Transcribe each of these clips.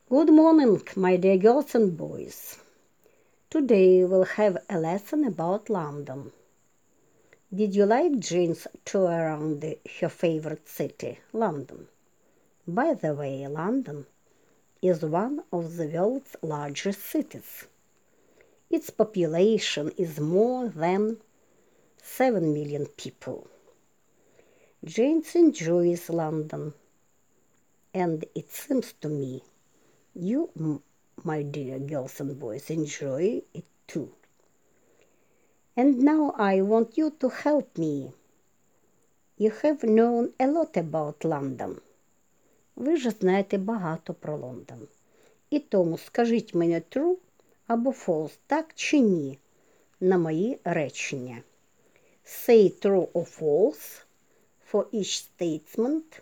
Good morning, my dear girls and boys. Today we'll have a lesson about London. Did you like Jane's tour around her favorite city, London? By the way, London is one of the world's largest cities. Its population is more than 7 million people. Jane enjoys London, and it seems to me you, my dear girls and boys, enjoy it too. And now I want you to help me. You have known a lot about London. Ви вже знаєте багато про Лондон. І тому скажіть мені true або false, так чи ні, на мої речення. Say true or false for each statement.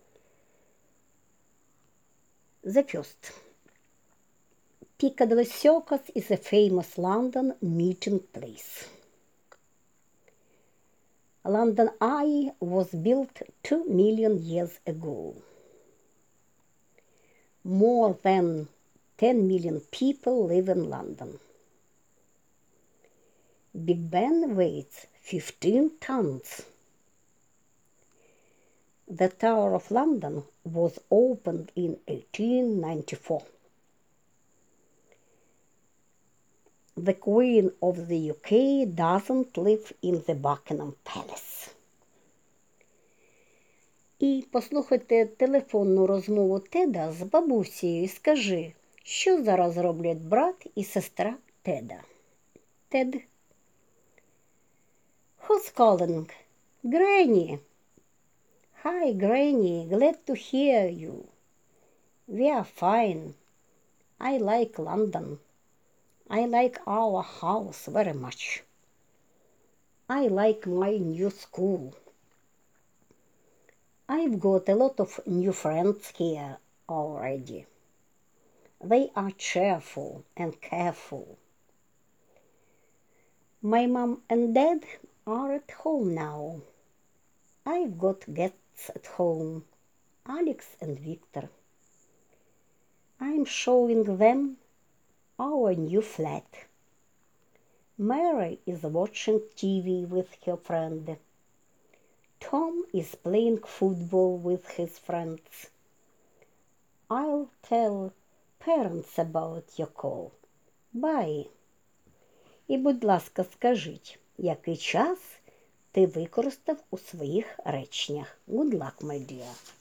The first. Piccadilly Circus is a famous London meeting place. London Eye was built 2 million years ago. More than 10 million people live in London. Big Ben weighs 15 tons. The Tower of London was opened in 1894. The Queen of the UK doesn't live in the Buckingham Palace. І послухайте телефонну розмову Теда з бабусею і скажи, що зараз роблять брат і сестра Теда. Тед. Who's calling? Granny. Hi, Granny. Glad to hear you. We are fine. I like London. I like our house very much. I like my new school. I've got a lot of new friends here already. They are cheerful and careful. My mom and dad are at home now. I've got guests at home, Alex and Victor. I'm showing them our new flat. Mary is watching TV with her friend. Tom is playing football with his friends. I'll tell parents about your call. Bye. І, будь ласка, скажіть, який час ти використав у своїх реченнях. Good luck, my dear.